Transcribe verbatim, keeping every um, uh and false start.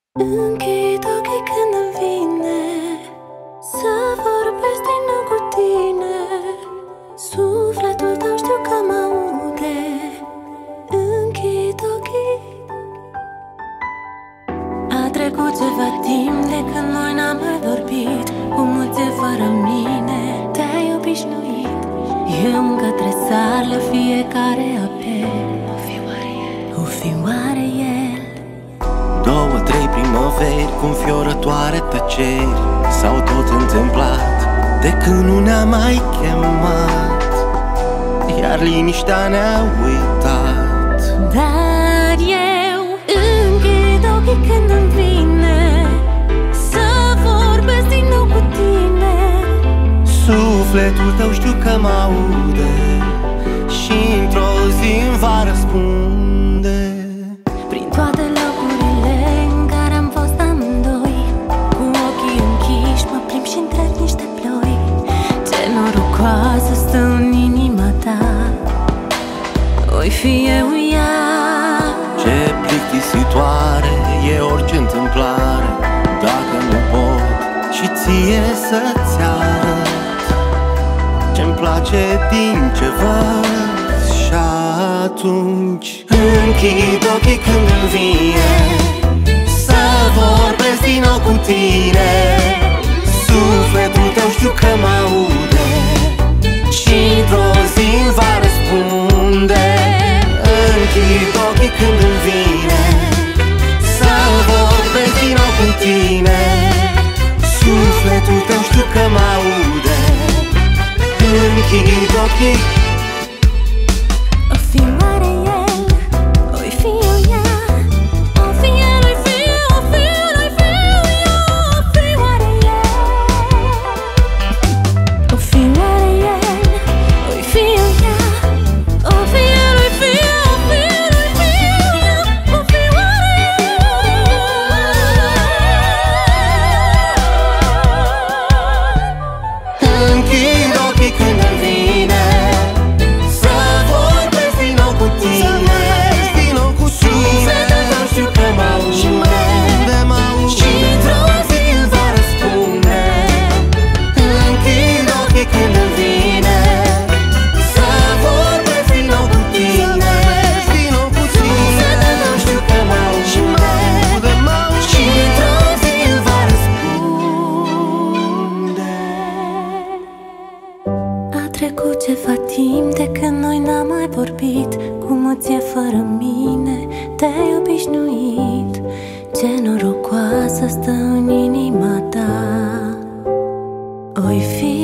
Închid ochii când îmi vine să vorbesc din nou cu tine. Sufletul tău știu că mă aude. Închid ochii. A trecut ceva timp de când noi n-am mai vorbit. Cum mulți e fără mine, te-ai obișnuit. Eu încă tresar la fiecare apel. O fi oare el? O fi oare el? Două, trei primăveri cu înfiorătoare tăceri s-au tot întâmplat de când nu ne-a mai chemat, iar liniștea ne-a uitat. Dar eu închid ochii când îmi vine să vorbesc din nou cu tine. Sufletul tău știu că mă aude și într-o zi îmi va răspunde. Prin toate locurile în care am fost amândoi, cu ochii închiși mă plimb și întrec niște ploi. Ce norocoasă stă în inima ta, oi fi eu ea. Ce plictisitoare e orice întâmplare, dacă nu pot și ție să-ți arăt ce-mi place din ce văd. Și atunci închid ochii când îmi vine să vorbesc din nou cu tine. Sufletul tău știu că mă aude și într-o zi îmi va răspunde. Închid ochii când îmi vine să vorbesc din nou cu tine. Sufletul tău știu că mă aude. Închid ochii. O fi oare el? Oi fi eu ea? O fi el, oi fi eu, o fi el, oi fi eu ea. O fi oare el? O fi oare el? Oi fi eu ea? O fi el, oi fi eu, o fi el, oi fi eu ea. O fi oare el? Închid ochii când îmi vine să vorbesc din nou cu tine. Sufletul tău știu că mă aude și într-o zi îmi va răspunde. Închid ochii când îmi vine să vorbesc din nou cu tine. Sufletul tău știu că mă aude și într-o zi îmi va răspunde. A trecut ceva timp de când noi n-am mai vorbit. Cum îți e fără mine, te-ai obișnuit. Ce norocoasă stă în inima ta, oi fi